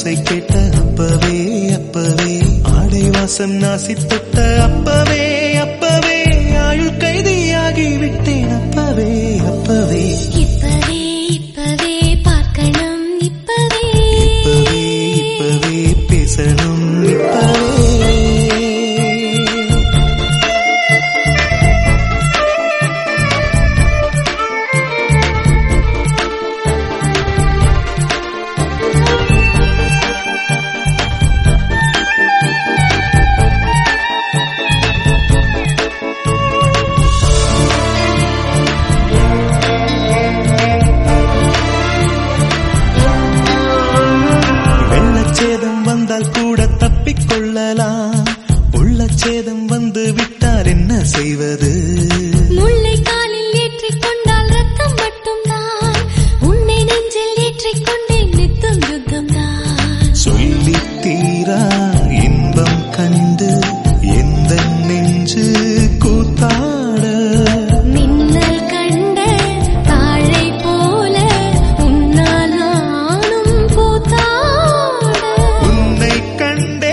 ஓசை கேட்ட அப்பவே அப்பவே ஆடை வாசம் நாசி தொட்ட அப்பவே அப்பவே ஆயுள் கைதியாகி விட்டேன் அப்பவே அப்பவே இப்பவே இப்பவே பார்க்கணும் இப்பவே இப்பவே இப்பவே பேசணும் இப்பவே உள்ளச்சேதம் வந்து விட்டார் என்ன செய்வது முல்லை காலில் ஏற்றிக் கொண்டால் ரத்தம் மட்டும்தான் உன்னை நெஞ்சில் ஏற்றிக் கொண்டேன் நித்தம் யுத்தம்தான் சொல்லி தீரா இன்பம் கண்டு எந்த நெஞ்சு கூத்தாட மின்னல் கண்ட தாழை போல உன்னால் நானும் கூத்தாட உன்னை கண்டே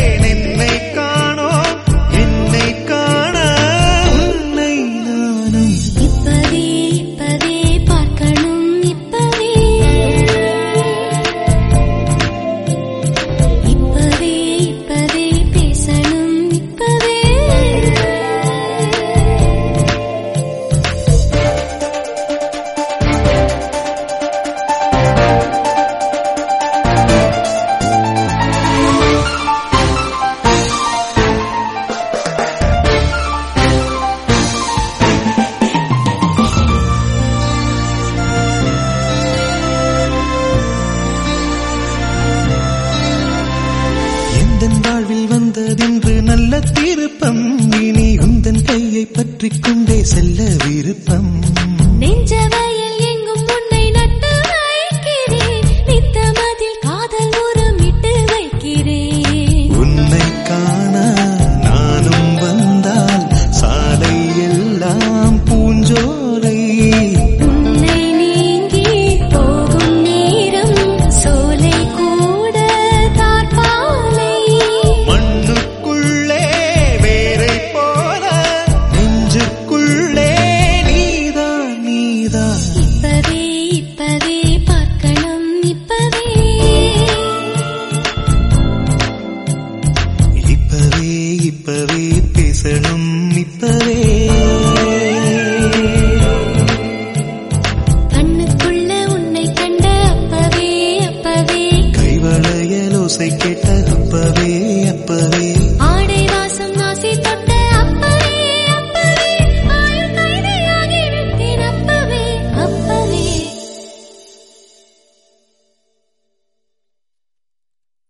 வாழ்வில் வந்ததென்று நல்ல திருப்பம் இனி உந்தன் கையை பற்றிக் கொண்டே செல்ல விருப்பம் நெஞ்ச வயல் எங்கும் உன்னை நட்டு வைக்கிறேன் நித்தமதில் காதல் உரமிட்டு வைக்கிறேன் உன்னை காண நானும் வந்தால் சாலை எல்லாம் பூஞ்சோலை உன்னை நீங்கி போகும் நேரம் சோலை கூட தார்பாலை மண்ணுக்குள்ளே வேரை போல நெஞ்சுக்குள்ளே நீதான் நீதான் இப்பவே இப்பவே பார்க்கணும் இப்பவே இப்பவே இப்பவே பேசணும் இப்பவே கண்ணுக்குள்ள உன்னை கண்ட அப்பவே அப்பவே கைவளையல் ஓசை கேட்ட அப்பவே அப்பவே